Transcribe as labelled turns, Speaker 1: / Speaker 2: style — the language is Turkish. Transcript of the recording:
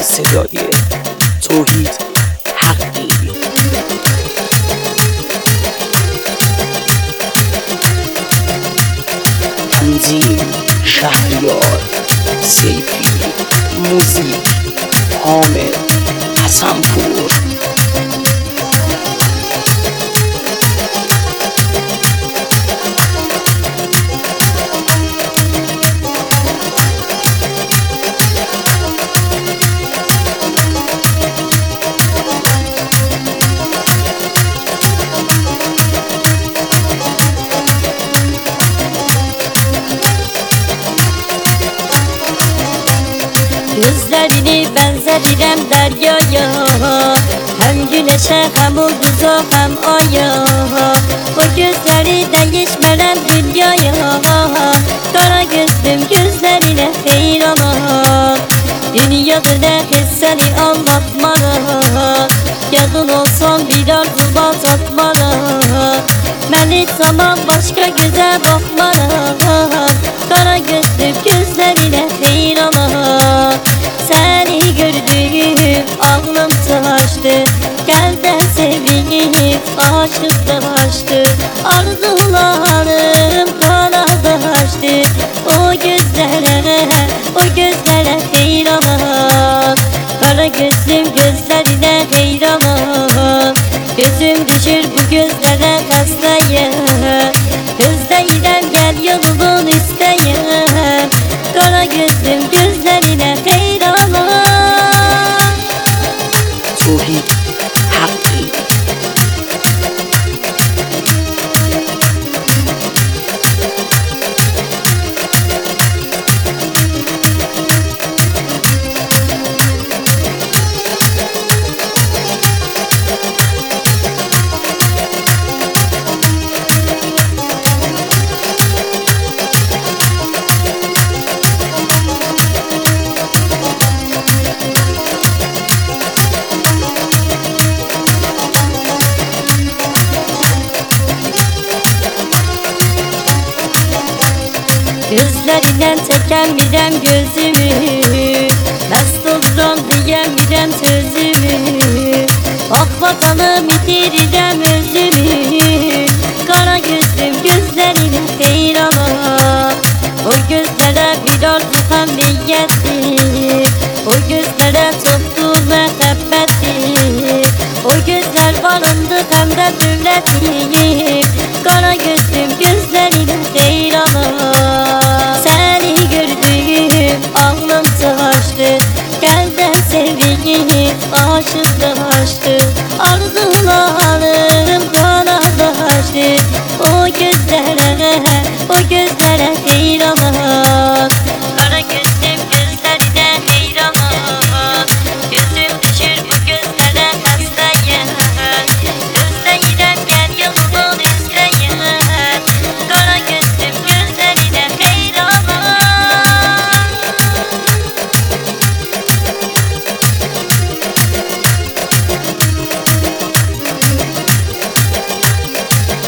Speaker 1: صدای توحید حقی. تنظیم شهریار سیفی. موزیک حامد حسنپور.
Speaker 2: Gözlerini benzedirem deryaya, hem güneşe hem ulduza hem aya. O gözleri değişmeden dünyaya, kara gözlüm gözlerine heyranam. Dünyada ne hisseni anlatmana, yakın olsam bir arzu batmana. Məni zaman başka göze bakmana, kara gözlüm gözlerine heyranam. Seni gördüm ağlım taştı, kalben sevip aşıklaştı. Arzularım kanalaştı, o gözlere heyranam. Kara gözlüm gözlerine heyranam. Gözüm düşür bu gözlere hastayım, özleyirem gel yolun isteyim. Kara gözlüm gözlerine heyranam.
Speaker 1: توحید حقی.
Speaker 2: Gözlerinden çekemirem gözümü, mest oluram diyemirem sözümü. Bak bakalım itirirem özümü, kara gözlüm gözlerine heyranam. O gözlere bir arzu hem niyettir, o gözlere çoktu mehabbettir. O gözler varındı hem de devlettir, kara gözlüm gözlerine heyranam. Seni gördüm ağlım taştı, kalben sevip aşıklaştı. Arzularım kanalaştı, o gözlere